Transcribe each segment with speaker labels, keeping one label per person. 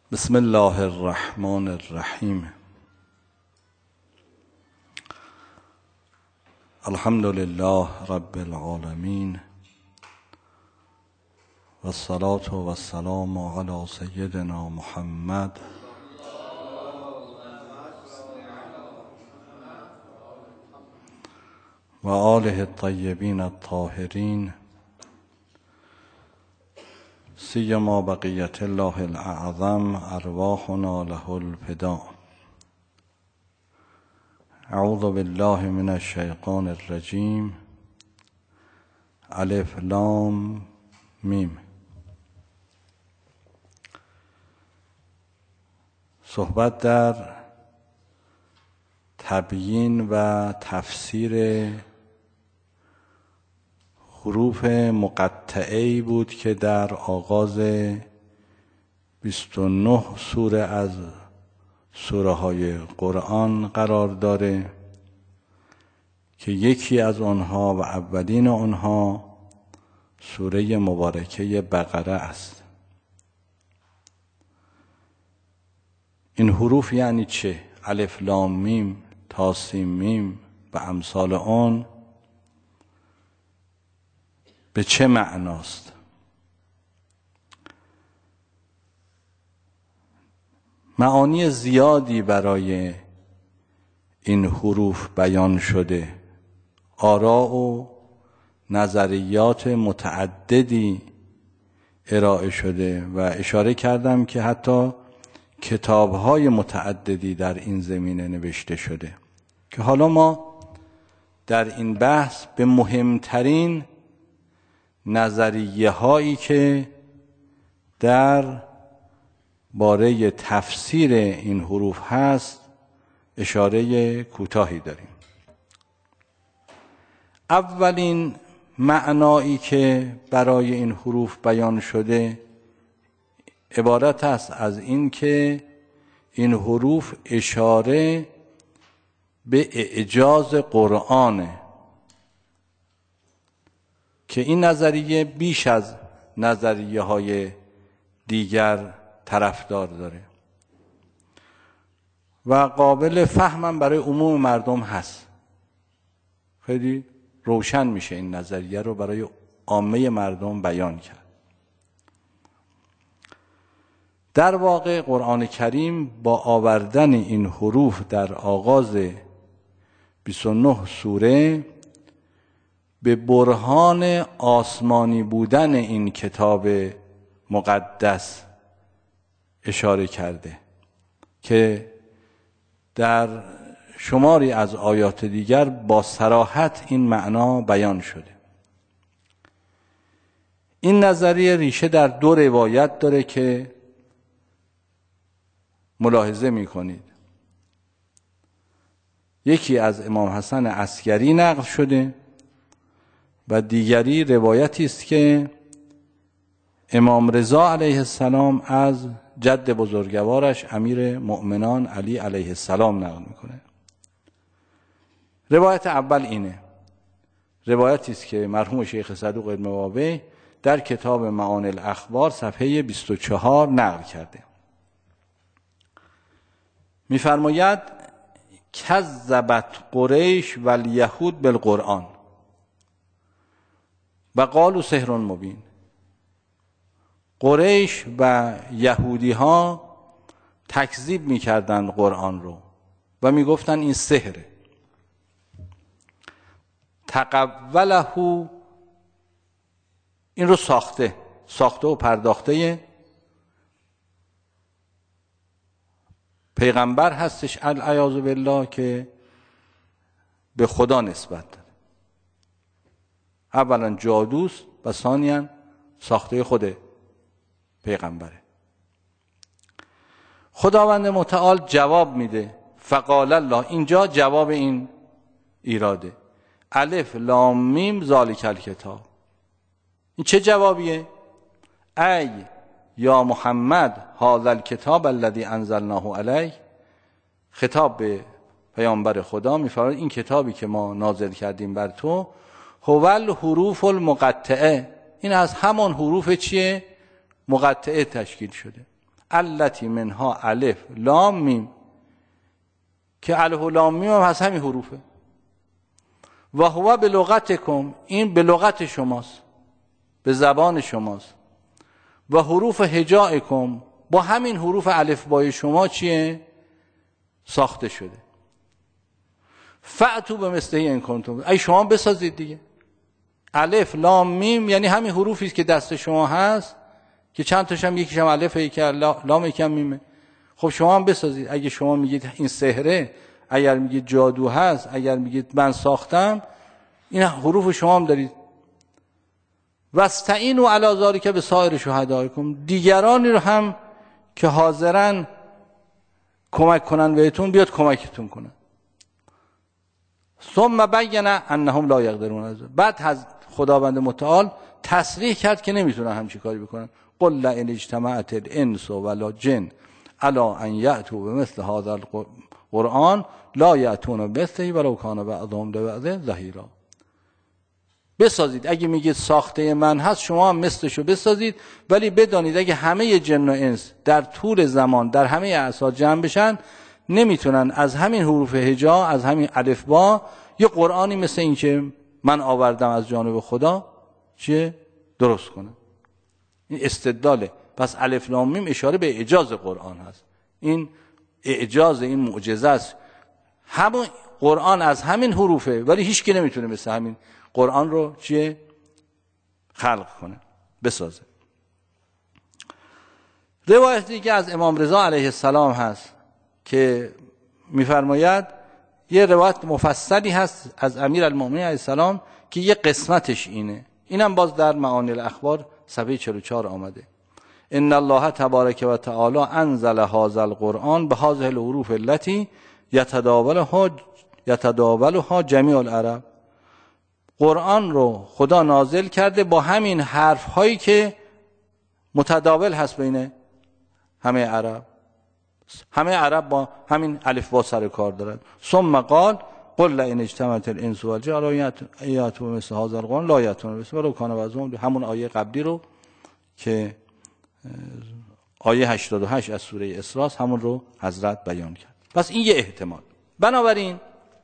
Speaker 1: بسم الله الرحمن الرحیم. الحمد لله رب العالمین و الصلاة و السلام علی سیدنا محمد و آله الطیبین الطاهرین سیما بقیت الله الاعظم ارواحنا له الفداء. اعوذ بالله من الشیطان الرجیم. الف لام میم. صحبت در تبیین و تفسیر حروف مقطعه‌ای بود که در آغاز 29 سوره از سوره های قرآن قرار داره که یکی از آنها و اولین آنها سوره مبارکه بقره است. این حروف یعنی چه؟ الف لام میم تا سین میم و امثال آن به چه معناست؟ معانی زیادی برای این حروف بیان شده، آراء و نظریات متعددی ارائه شده و اشاره کردم که حتی کتاب‌های متعددی در این زمینه نوشته شده که حالا ما در این بحث به مهمترین نظریه هایی که در باره تفسیر این حروف هست اشاره کوتاهی داریم. اولین معنایی که برای این حروف بیان شده عبارت است از این که این حروف اشاره به اعجاز قرآنه که این نظریه بیش از نظریه های دیگر طرفدار داره و قابل فهمم برای عموم مردم هست. خیلی روشن میشه این نظریه رو برای عامه مردم بیان کرد. در واقع قرآن کریم با آوردن این حروف در آغاز 29 سوره به برهان آسمانی بودن این کتاب مقدس اشاره کرده که در شماری از آیات دیگر با صراحت این معنا بیان شده. این نظریه ریشه در دو روایت داره که ملاحظه می‌کنید. یکی از امام حسن عسکری نقل شده و دیگری روایتی است که امام رضا علیه السلام از جد بزرگوارش امیر مؤمنان علی علیه السلام نقل میکنه. روایت اول اینه، روایتی است که مرحوم شیخ صدوق المواوی در کتاب معانی الاخبار صفحه 24 نقل کرده. میفرماید کذبت قریش و الیهود بالقرآن و قالوا سحر مبین. قریش و یهودی ها تکذیب میکردند قرآن رو و میگفتن این سحره. تقوله، این رو ساخته و پرداخته پیغمبر هستش العیاذ بالله که به خدا نسبت داده. اولا جادوست و ثانیاً ساخته خود پیغمبره. خداوند متعال جواب میده فقال الله، اینجا جواب این ایراده، الف لام میم ذالک الکتاب. این چه جوابیه؟ ای یا محمد هذا الکتاب الذی انزلناه علیک. خطاب به پیامبر خدا میفرماید این کتابی که ما نازل کردیم بر تو هو الحروف المقطعه، این از همان حروف چیه؟ مقطعه تشکیل شده. التی منها الف لام میم، که الف و لام میم هم هست همین حروفه. و هو به لغتکم، این به لغت شماست، به زبان شماست. و حروف هجائکم، با همین حروف الفبای شما چیه؟ ساخته شده. فأتوا بمثله ان کنتم، ای شما بسازید دیگه. الف لام میم یعنی همین حروفی که دست شما هست که چند تاش هم یکیش هم الف یکی لام یکی هم میمه. خب شما هم بسازید. اگه شما میگید این سحره، اگر میگید جادو هست، اگر میگید من ساختم، این حروف شما هم دارید. واستعینوا علی ذلک بسائر شهدائکم، دیگرانی رو هم که حاضرن کمک کنن بهتون بیاد کمکتون کنن. ثم بین انهم لا یقدرون. بعد خداوند متعال تصریح کرد که نمیتونن همچین کاری بکنن. قل لئن اجتمعت الانس والجن علی ان یأتوا بمثل هذا القرآن لا یأتون بمثله ولو کان بعضهم لبعض ظهیرا. بسازید. اگه میگید ساخته من هست، شما هم مثلشو بسازید، ولی بدانید اگه همه جن و انس در طول زمان در همه اعصار جمع بشن، نمیتونن از همین حروف هجا، از همین الفبا، یه قرآنی مثل این که من آوردم از جانب خدا چیه؟ درست کنن. این استدلاله. پس الف لام میم اشاره به اعجاز قرآن هست. این اعجاز، این معجزه است. همون قرآن از همین حروفه، ولی هیچ کی نمیتونه مثل همین قرآن رو چیه؟ خلق کنه، بسازه. روایت دیگه از امام رضا علیه السلام هست که میفرماید، یه روایت مفصلی هست از امیرالمومنین علیه السلام که یه قسمتش اینه. اینم باز در معانی الاخبار صفحه 44 آمده. ان الله تبارک و تعالی انزل هذا القرآن بهذه الحروف التي یتداولها جمیع العرب. قرآن رو خدا نازل کرده با همین حرف هایی که متداول هست بین همه عرب. همه عرب با همین الف با سر کار دارن. ثم قال قل لئن اجتمعت الانس والجن علی ان یأتوا بمثل هذا القرآن لا یأتون بمثله ولو کان بعضهم، همون آیه قبلی رو که آیه 88 از سوره اسراء، همون رو حضرت بیان کرد. پس این یه احتمال. بنابراین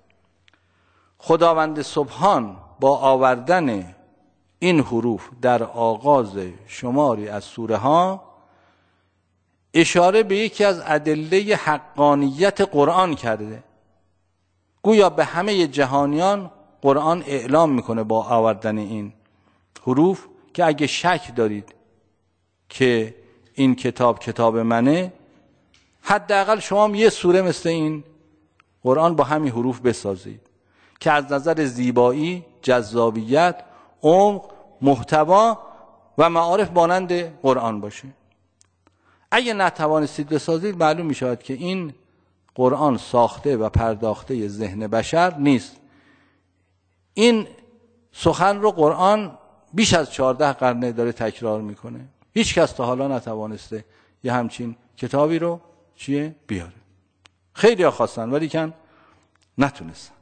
Speaker 1: خداوند سبحان با آوردن این حروف در آغاز شماری از سوره ها اشاره به یکی از ادله حقانیت قرآن کرده. گویا به همه جهانیان قرآن اعلام میکنه با آوردن این حروف که اگه شک دارید که این کتاب منه، حداقل شما هم یه سوره مثل این قرآن با همین حروف بسازید که از نظر زیبایی، جذابیت، عمق، محتوا و معارف مانند قرآن باشه. اگه نتوانستید بسازید، معلوم می شود که این قرآن ساخته و پرداخته ذهن بشر نیست. این سخن رو قرآن بیش از 14 قرن داره تکرار میکنه. هیچ کس تا حالا نتوانسته یه همچین کتابی رو بیاره. خیلی ها خواستن ولی کن نتونستن.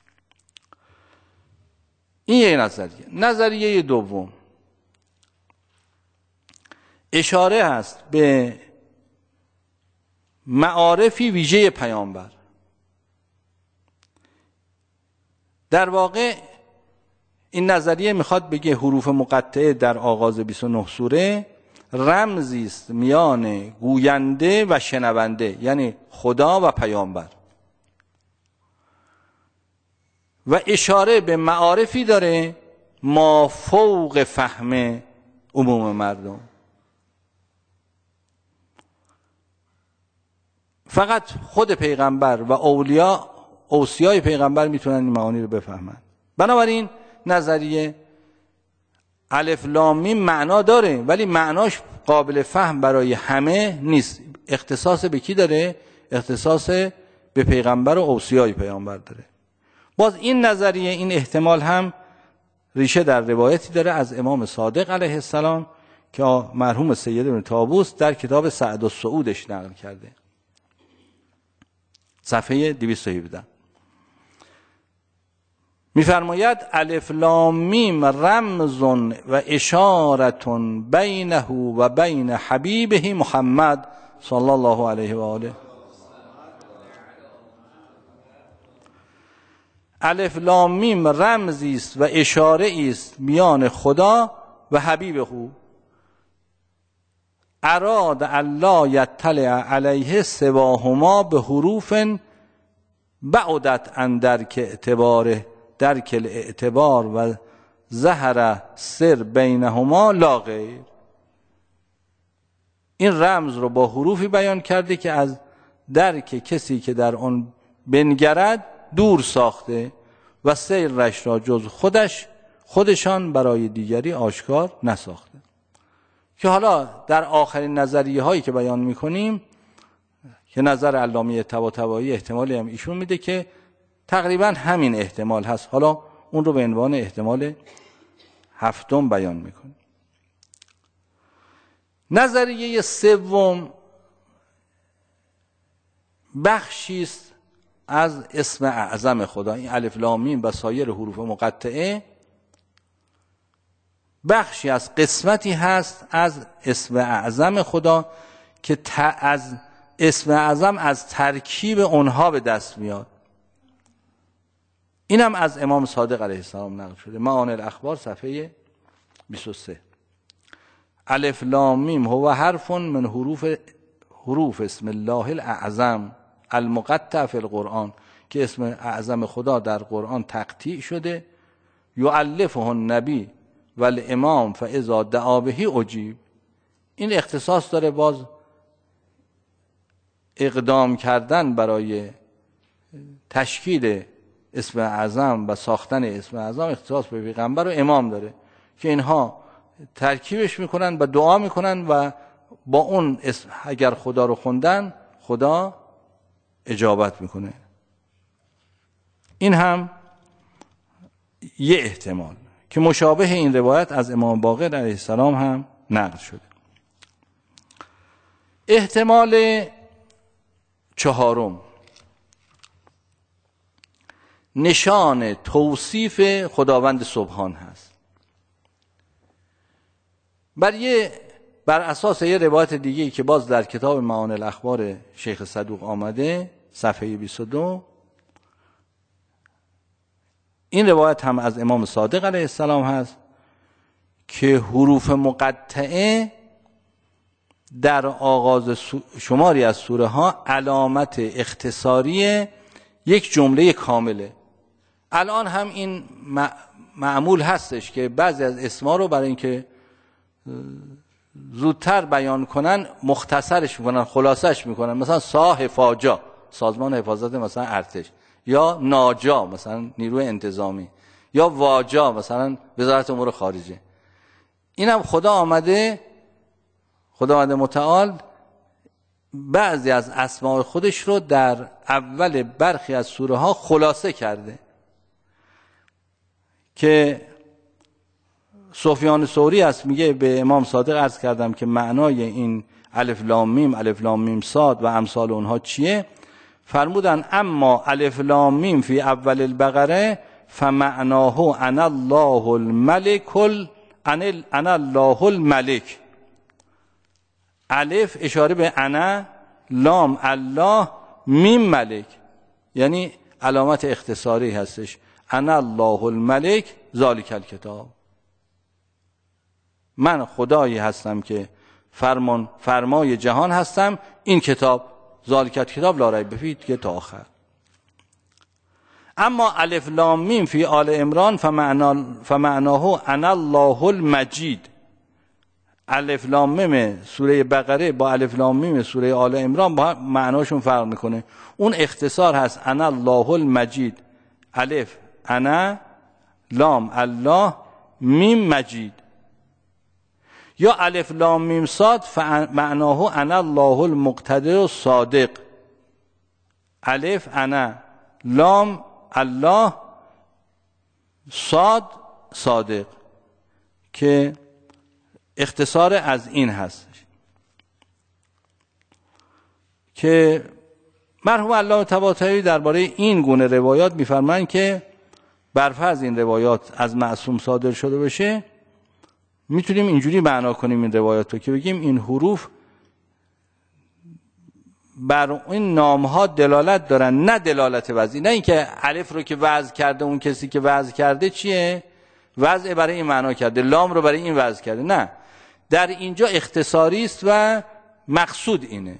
Speaker 1: این یه نظریه. نظریه دوم اشاره هست به معارفی ویژه پیامبر. در واقع این نظریه میخواد بگه حروف مقطعه در آغاز 29 سوره رمزی است میان گوینده و شنونده، یعنی خدا و پیامبر، و اشاره به معارفی داره ما فوق فهم عموم مردم. فقط خود پیغمبر و اوصیای پیغمبر میتونن این معانی رو بفهمن. بنابراین نظریه الف لام میم معنا داره ولی معناش قابل فهم برای همه نیست. اختصاص به کی داره؟ اختصاص به پیغمبر و اوصیای پیغمبر داره. باز این نظریه، این احتمال هم ریشه در روایتی داره از امام صادق علیه السلام که مرحوم سید ابن طاووس در کتاب سعد السعودش نقل کرده، صفحه 217. میفرماید الف لام میم رمز و اشارة بینه و بین حبیبه محمد صلی الله علیه و آله. الف لام میم رمزی است و اشاره است میان خدا و حبیب او. اراد الله یطلع علیه سواهما به حروف بعدت عن درک اعتباره درک الاعتبار و ظهر سر بینهما لا غیر. این رمز رو با حروفی بیان کرده که از درک کسی که در آن بنگرد دور ساخته و سیرش را جز خودشان برای دیگری آشکار نساخته. که حالا در آخرین نظریه هایی که بیان میکنیم که نظر علامه طباطبایی احتمالی هم ایشون میده که تقریبا همین احتمال هست، حالا اون رو به عنوان احتمال هفتم بیان میکنیم. نظریه سوم بخشی است از اسم اعظم خدا. این الف لام میم و سایر حروف مقطعه بخشی از قسمتی هست از اسم اعظم خدا که از اسم اعظم از ترکیب اونها به دست میاد. اینم از امام صادق علیه السلام نقل شده. معانی الاخبار صفحه 23. الف لام میم هو حرف من حروف اسم الله الاعظم المقطع فی القرآن، که اسم اعظم خدا در قرآن تقطیع شده. یؤلفه النبی و الامام فاذا دعا به اجیب. این اختصاص داره باز اقدام کردن برای تشکیل اسم اعظم و ساختن اسم اعظم اختصاص به پیغمبر و امام داره که اینها ترکیبش میکنن و دعا میکنن و با اون اسم اگر خدا رو خوندن خدا اجابت میکنه. این هم یه احتمال که مشابه این روایت از امام باقر علیه السلام هم نقل شده. احتمال چهارم نشان توصیف خداوند سبحان هست. بر اساس یه روایت دیگه که باز در کتاب معانی الاخبار شیخ صدوق آمده صفحه 22، این روایت هم از امام صادق علیه السلام هست که حروف مقطعه در آغاز شماری از سوره ها علامت اختصاری یک جمله کامله. الان هم این معمول هستش که بعضی از اسما رو برای اینکه زودتر بیان کنن مختصرش میکنن، خلاصش میکنن. مثلا ساحفاجا سازمان حفاظت مثلا ارتش، یا ناجا مثلا نیروی انتظامی، یا واجا مثلا وزارت امور خارجه. اینم خداوند متعال بعضی از اسماء خودش رو در اول برخی از سوره ها خلاصه کرده که سفیان ثوری است میگه به امام صادق عرض کردم که معنای این الف لام میم صاد و امثال اونها چیه؟ فرمودن اما الف لام میم فی اول البقره فمعناه انا الله الملک انا الله الملک. الف اشاره به انا، لام الله، میم ملک، یعنی علامت اختصاری هستش. انا الله الملک ذالک الکتاب، من خدایی هستم که فرمای جهان هستم، این کتاب ذالک الکتاب لا ریب فیه که تا آخر. اما الف لام میم فی آل عمران فمعناه انا الله المجید. الف لام میم سوره بقره با الف لام میم سوره آل عمران با معناشون فرق میکنه. اون اختصار هست انا الله المجید، الف انا، لام الله، میم مجید. یا الف لام میم صاد معناه انا الله المقتدر الصادق، الف انا، لام الله، صاد صادق، که اختصار از این هست که مرحوم علامه طباطبایی درباره این گونه روایات میفرمایند که برفرض این روایات از معصوم صادر شده باشه میتونیم اینجوری معنا کنیم این روایات رو که بگیم این حروف بر این نام ها دلالت دارن، نه دلالت وضعی. نه اینکه الف رو که وضع کرده اون کسی که وضع کرده چیه وضع برای این معنا کرده، لام رو برای این وضع کرده، نه، در اینجا اختصاری است و مقصود اینه.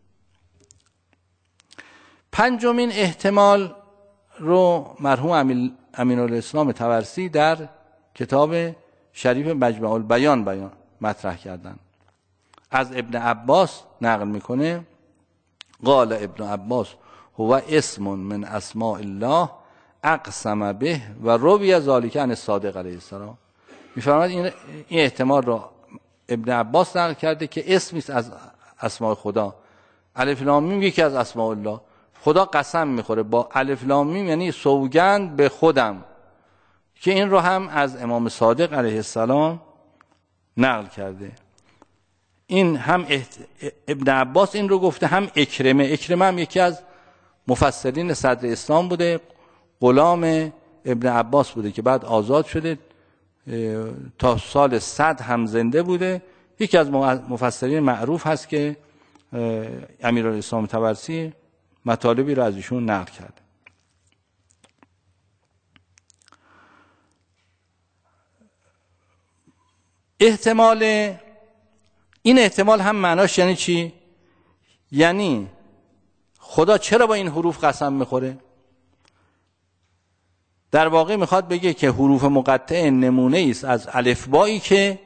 Speaker 1: پنجمین احتمال رو مرحوم امینالاسلام طبرسی در کتاب شریف مجمع البیان مطرح کردن. از ابن عباس نقل میکنه قال ابن عباس هو اسم من اسماء الله اقسم به و روی ذالک عن الصادق علیه السلام. میفرماید این احتمال رو ابن عباس نقل کرده که اسمی است از اسماء خدا. الف لام میم یکی از اسماء الله. خدا قسم میخوره با الف لام میم، یعنی سوگند به خودم، که این رو هم از امام صادق علیه السلام نقل کرده. این هم ابن عباس این رو گفته، هم اکرمه هم یکی از مفسرین صدر اسلام بوده، غلام ابن عباس بوده که بعد آزاد شده، تا سال 100 هم زنده بوده. یکی از مفسرین معروف هست که امیرالاسلام طبرسی مطالبی رو از ایشون نقل کرده. این احتمال هم معناش یعنی چی؟ یعنی خدا چرا با این حروف قسم میخوره؟ در واقع میخواد بگه که حروف مقطعه نمونه است از الفبایی که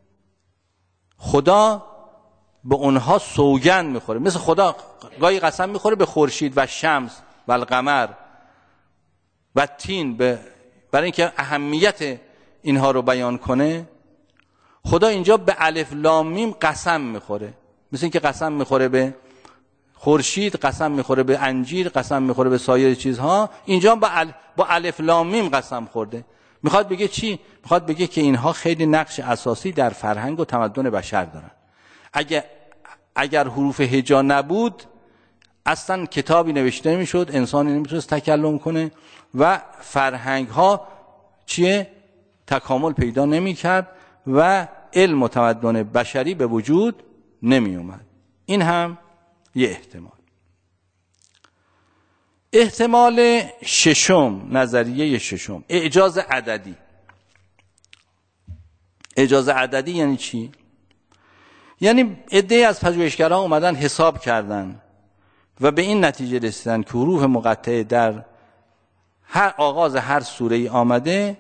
Speaker 1: خدا به اونها سوگند میخوره. مثل خدا گاهی قسم میخوره به خورشید و شمس و القمر و تین، برای اینکه اهمیت اینها رو بیان کنه. خدا اینجا به الف لام میم قسم میخوره، مثل اینکه قسم میخوره به خورشید، قسم میخوره به انجیر، قسم میخوره به سایر چیزها. اینجا با الف لام میم قسم خورده. میخواد بگه چی؟ میخواد بگه که اینها خیلی نقش اساسی در فرهنگ و تمدن بشر دارن. اگر حروف هجا نبود اصلا کتابی نوشته نمیشد، انسانی نمیتونست تکلم کنه و فرهنگ ها تکامل پیدا نمیکرد و علم و تمدن بشری به وجود نمی اومد. این هم یه احتمال. احتمال ششم، نظریه ششم، اعجاز عددی. اعجاز عددی یعنی چی؟ یعنی عده‌ای از پژوهشگران اومدن حساب کردن و به این نتیجه رسیدن که حروف مقطعه در هر آغاز هر سوره‌ای آمده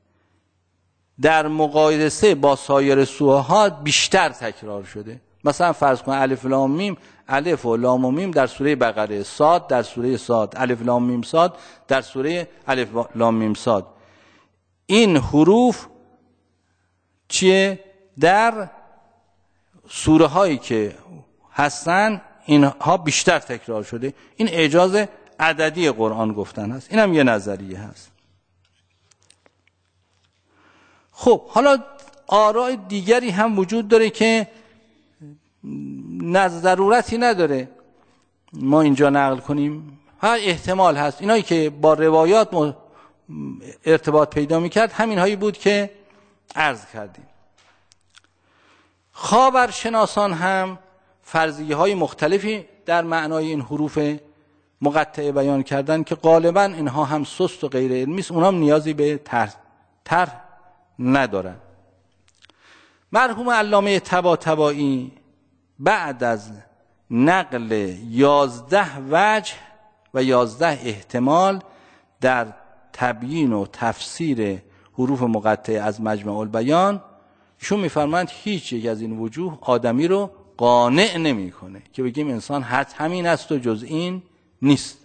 Speaker 1: در مقایسه با سایر سوره ها بیشتر تکرار شده. مثلا فرض کن الف لام میم، الف و لام و میم در سوره بقره، صاد در سوره صاد، الف لام میم صاد در سوره الف لام میم صاد. این حروف در سوره هایی که هستن اینها بیشتر تکرار شده. این اعجاز عددی قرآن گفتن هست. این هم یه نظریه هست. خب حالا آراء دیگری هم وجود داره که ضرورتی نداره ما اینجا نقل کنیم، هر احتمال هست. اینایی که با روایات ارتباط پیدا میکرد همین هایی بود که عرض کردیم. خاورشناسان هم فرضیه های مختلفی در معنای این حروف مقطعه بیان کردن که غالبا اینها هم سست و غیر علمی است، اونها هم نیازی به طرح ندارن. مرحوم علامه طباطبایی بعد از نقل 11 وجه و 11 احتمال در تبیین و تفسیر حروف مقطعه از مجمع البیان، ایشون میفرمایند هیچ یک از این وجوه آدمی رو قانع نمیکنه که بگیم انسان همین است و جز این نیست.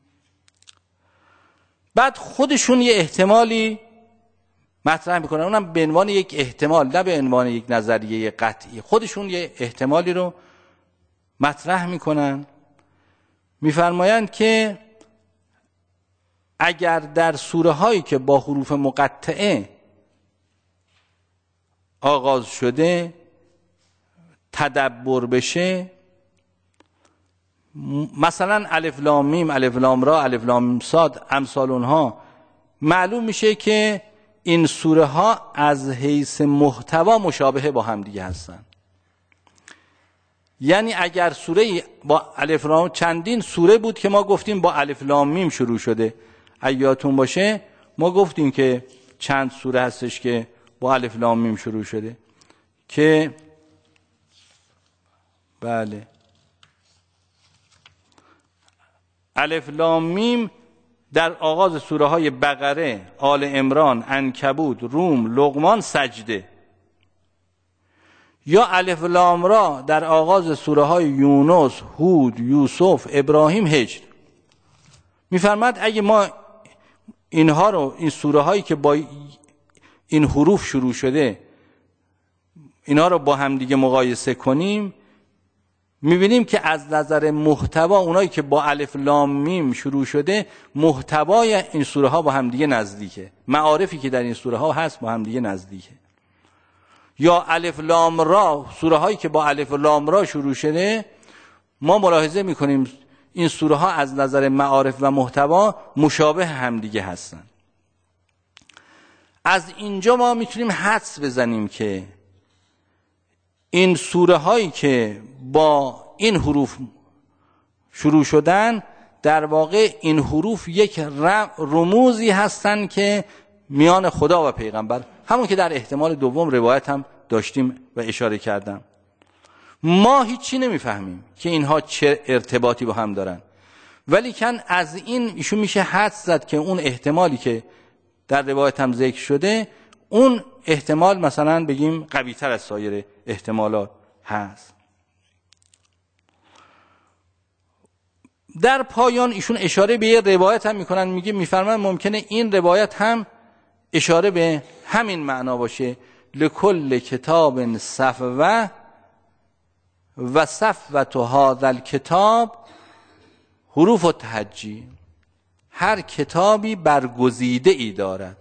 Speaker 1: بعد خودشون یه احتمالی مطرح میکنن، اونم به عنوان یک احتمال، نه به عنوان یک نظریه قطعی. خودشون یه احتمالی رو مطرح میکنن، میفرمایند که اگر در سوره هایی که با حروف مقطعه آغاز شده تدبر بشه، مثلا الف لام میم، الف لام را، الف لام میم صاد، امثال اونها، معلوم میشه که این سوره ها از حیث محتوا مشابه با هم دیگه هستن. یعنی اگر سوره با الف لام، چندین سوره بود که ما گفتیم با الف لام میم شروع شده، یادتون باشه ما گفتیم که چند سوره هستش که با الف لام میم شروع شده که بله الف لام میم در آغاز سوره های بقره، آل عمران، عنکبوت، روم، لقمان، سجده، یا الف لام را در آغاز سوره های یونس، هود، یوسف، ابراهیم، هجر. میفرماد اگه ما اینها رو، این سوره هایی که با این حروف شروع شده، اینا رو با هم دیگه مقایسه کنیم، میبینیم که از نظر محتوا اونایی که با الف لام میم شروع شده، محتوای این سوره ها با هم دیگه نزدیکه، معارفی که در این سوره ها هست با هم دیگه نزدیکه. یا الف لام را، سوره هایی که با الف لام را شروع شده، ما ملاحظه میکنیم این سوره ها از نظر معارف و محتوا مشابه هم دیگه هستن. از اینجا ما میتونیم حدس بزنیم که این سوره هایی که با این حروف شروع شدن، در واقع این حروف یک رموزی هستن که میان خدا و پیغمبر، همون که در احتمال دوم روایت هم داشتیم و اشاره کردم. ما هیچی نمیفهمیم که اینها چه ارتباطی با هم دارن، ولی کن از این ایشون میشه حدس زد که اون احتمالی که در روایت هم ذکر شده، اون احتمال مثلا بگیم قوی تر از سایر احتمالات هست. در پایان ایشون اشاره به یه روایت هم میکنن، میفرمان ممکنه این روایت هم اشاره به همین معنا باشه، لکل کتاب صفوه و صفوة هذا الکتاب حروف التهجی، هر کتابی برگزیده ای دارد.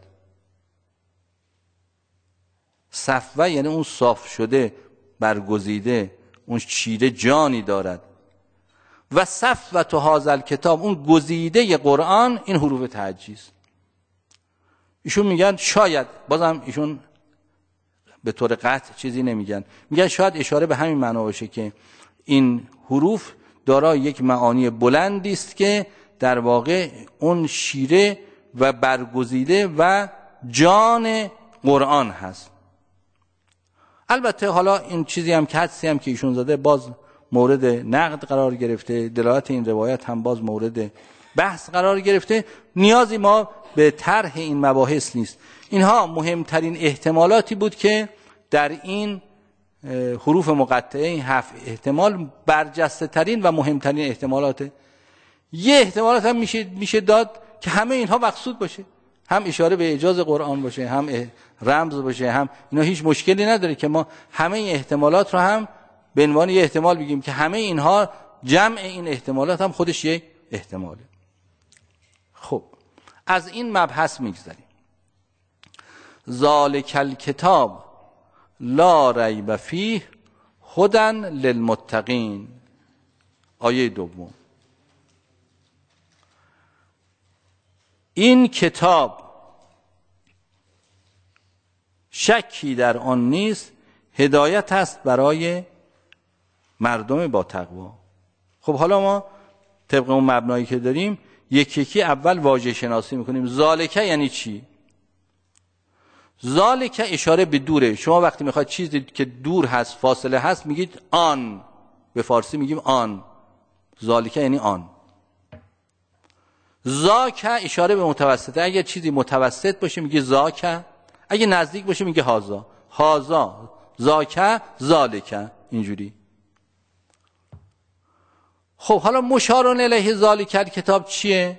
Speaker 1: صفوه یعنی اون صاف شده، برگزیده، اون چیره جانی دارد. و صفوة هذا الکتاب، اون گزیده قرآن، این حروف تهجی است. ایشون میگن شاید، بازم ایشون به طور قطع چیزی نمیگن، میگن شاید اشاره به همین معنا باشه که این حروف دارای یک معانی بلندی است که در واقع اون شیره و برگزیده و جان قرآن هست. البته حالا این چیزی هم که حدسی هم که ایشون زده باز مورد نقد قرار گرفته، دلالت این روایت هم باز مورد بحث قرار گرفته، نیازی ما به طرح این مباحث نیست. اینها مهمترین احتمالاتی بود که در این حروف مقطعه، این 7 احتمال برجسته ترین و مهمترین احتمالاته. یه احتمالات هم میشه داد که همه اینها مقصود باشه، هم اشاره به اعجاز قرآن باشه، هم رمز باشه، هم اینا هیچ مشکلی نداره که ما همه این احتمالات رو هم به عنوان یه احتمال بگیم که همه اینها، جمع این احتمالات هم خودش یک احتماله. خب از این مبحث میگذریم. ذالک الکتاب لا ریب فیه هدی للمتقین. آیه دوم، این کتاب شکی در آن نیست، هدایت است برای مردم با تقوا. خب حالا ما طبق اون مبنایی که داریم یکی یکی اول واژه شناسی میکنیم. ذالک یعنی چی؟ ذالک اشاره به دوره. شما وقتی میخواید چیزی که دور هست، فاصله هست، میگید آن. به فارسی میگیم آن. ذالک یعنی آن. ذاک اشاره به متوسطه. اگر چیزی متوسط باشه میگه ذاک، اگه نزدیک باشه میگه هازا. هازا، ذاک، ذالک، اینجوری. خب حالا مشار الیه ذالک الکتاب چیه؟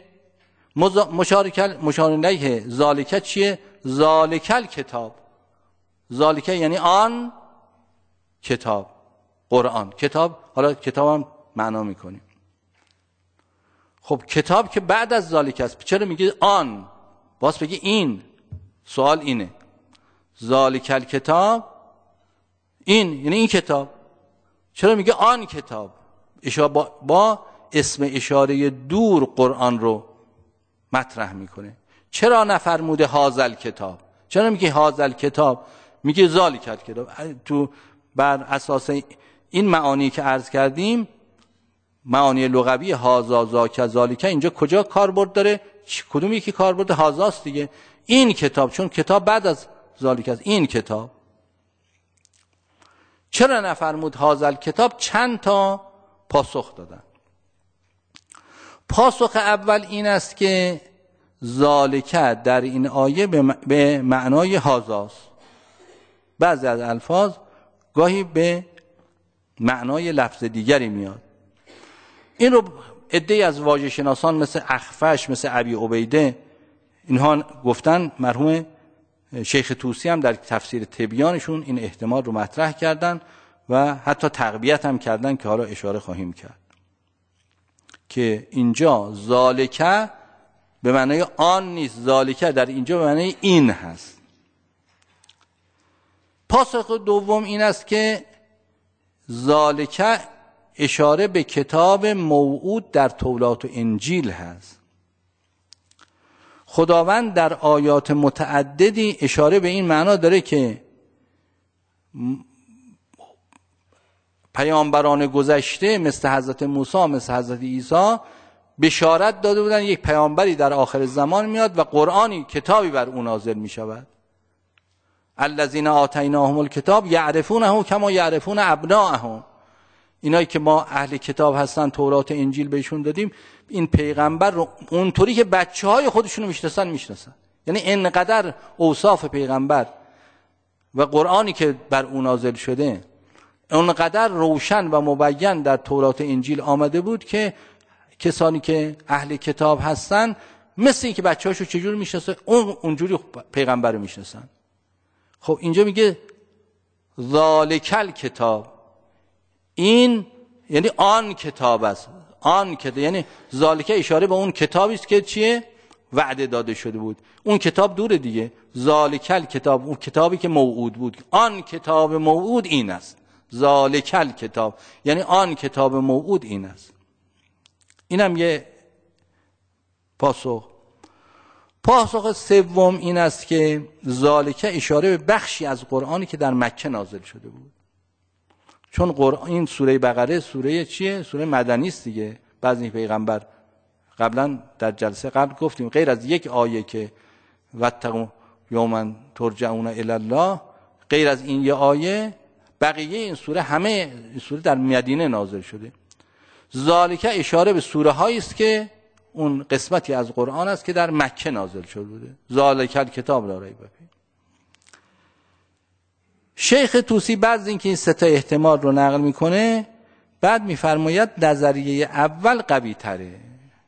Speaker 1: مشار الیه ذالک چیه؟ ذالک الکتاب. ذالک یعنی آن کتاب، قرآن. کتاب، حالا کتاب هم معنا میکنیم. خب کتاب که بعد از ذالک است، چرا میگه آن؟ باز بگی این. سوال اینه، ذالک الکتاب، این یعنی این کتاب، چرا میگه آن کتاب؟ با اسم اشاره دور قرآن رو مطرح میکنه. چرا نفرموده هازل کتاب؟ چرا میگه هازل کتاب؟ میگه ذالک الکتاب. تو بر اساس این معانی که عرض کردیم، معانی لغوی هازا ذاک ذالک، اینجا کجا کاربرد داره؟ کدوم یکی کاربرد؟ هازاست دیگه. این کتاب، چون کتاب بعد از ذالک است. این کتاب چرا نفرمود هازل کتاب؟ چند تا پاسخ دادن. پاسخ اول این است که ذالک در این آیه به معنای هازاست. بعضی از الفاظ گاهی به معنای لفظ دیگری میاد. این رو عده‌ای از واژه شناسان مثل اخفش، مثل ابی عبیده، اینها گفتن. مرحوم شیخ طوسی هم در تفسیر تبیانشون این احتمال رو مطرح کردن و حتی تقویت هم کردن که حالا اشاره خواهیم کرد که اینجا ذالکه به معنای آن نیست، ذالکه در اینجا به معنای این هست. پاسخ دوم این است که ذالکه اشاره به کتاب موعود در تورات و انجیل هست. خداوند در آیات متعددی اشاره به این معنا داره که پیامبران گذشته مثل حضرت موسی، مثل حضرت عیسی بشارت داده بودن یک پیامبری در آخر زمان میاد و قرآنی، کتابی بر او نازل می شود. الذین آتیناهم الکتاب یعرفونه کما یعرفون ابناءهم. اینایی که ما اهل کتاب هستن، تورات انجیل بهشون دادیم، این پیغمبر رو اونطوری که بچه‌های خودشونو میشناسن. یعنی اینقدر اوصاف پیغمبر و قرآنی که بر او نازل شده اونقدر روشن و مبین در تورات انجیل آمده بود که کسانی که اهل کتاب هستن مثل این که بچه‌هاشو چجور میشناسه، اونجوری پیغمبر رو میشناسن. خب اینجا میگه ذالکل کتاب، این یعنی آن کتاب است. آن کتاب یعنی ذالکه اشاره به اون کتابی است که چیه؟ وعده داده شده بود. اون کتاب دوره دیگه. ذالکل کتاب، اون کتابی که موعود بود. آن کتاب موعود این است. ذالکل کتاب یعنی آن کتاب موعود این است. اینم یه پاسخ. پاسخ سوم این است که ذالکه اشاره به بخشی از قرآنی که در مکه نازل شده بود. چون قرآن، این سوره بقره سوره چیه؟ سوره مدنی است دیگه. بعضی پیغمبر قبلا در جلسه قبل گفتیم غیر از یک آیه که واتقوا یوما ترجعون الی الله، غیر از این یه آیه بقیه این سوره، همه این سوره در مدینه نازل شده. ذالکه اشاره به سوره هایی است که اون قسمتی از قرآن است که در مکه نازل شده بوده. ذالک الکتاب لا ریب فیه. شیخ طوسی بعد از اینکه این سه تا احتمال رو نقل میکنه، بعد میفرماید نظریه اول قوی تره،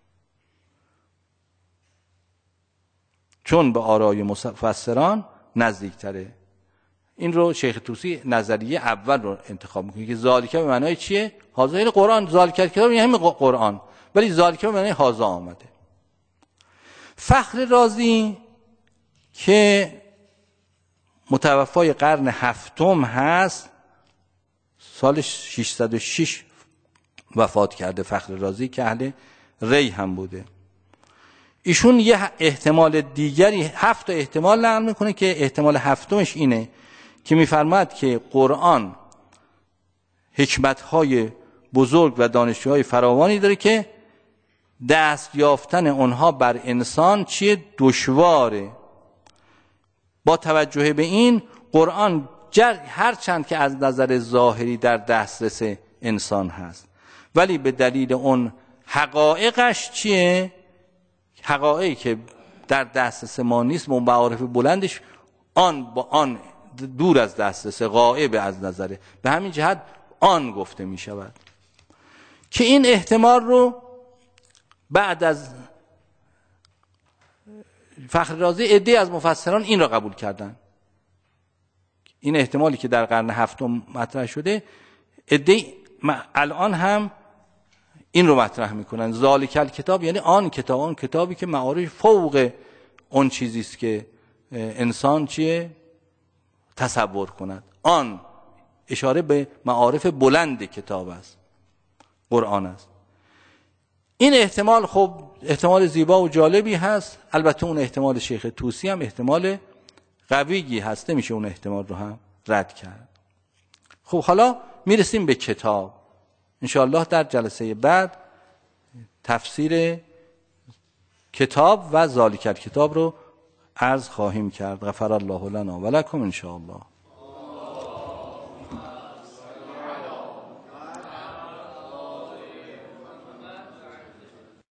Speaker 1: چون به آرای مفسران نزدیک تره. این رو شیخ طوسی نظریه اول رو انتخاب میکنه که ذالکه به معنای چیه؟ هازا یعنی قرآن. ذالکه الکتاب یعنی همین قرآن، ولی ذالکه به معنای هازا آمده. فخر رازی که متوفای قرن هفتم هست، سال 606 وفات کرده. فخر رازی که اهل ری هم بوده. ایشون یه احتمال دیگری، 7 احتمال نقل میکنه که احتمال هفتمش اینه که میفرماد که قرآن حکمت‌های بزرگ و دانشجوهای فراوانی داره که دست یافتن اونها بر انسان چیه؟ دشواره. با توجه به این قرآن هر چند که از نظر ظاهری در دسترس انسان هست، ولی به دلیل اون حقایقش چیه؟ حقایقی که در دسترس ما نیست، معارف بلندش آن با آن دور از دسترس، غائب از نظره. به همین جهت آن گفته می شود که این احتمال رو بعد از فخر رازی عده‌ای از مفسران این را قبول کردن. این احتمالی که در قرن هفتم مطرح شده، عده‌ای الان هم این رو مطرح میکنن. ذالک الکتاب یعنی آن کتاب، آن کتابی که معارف فوق اون چیزی است که انسان چیه تصور کند. آن اشاره به معارف بلند کتاب است، قرآن است. این احتمال خب احتمال زیبا و جالبی هست. البته اون احتمال شیخ طوسی هم احتمال قویی هست، نمیشه اون احتمال رو هم رد کرد. خب حالا میرسیم به کتاب. انشاءالله در جلسه بعد تفسیر کتاب و ذالک الکتاب رو عرض خواهیم کرد. غفر الله لنا و لکم انشاءالله.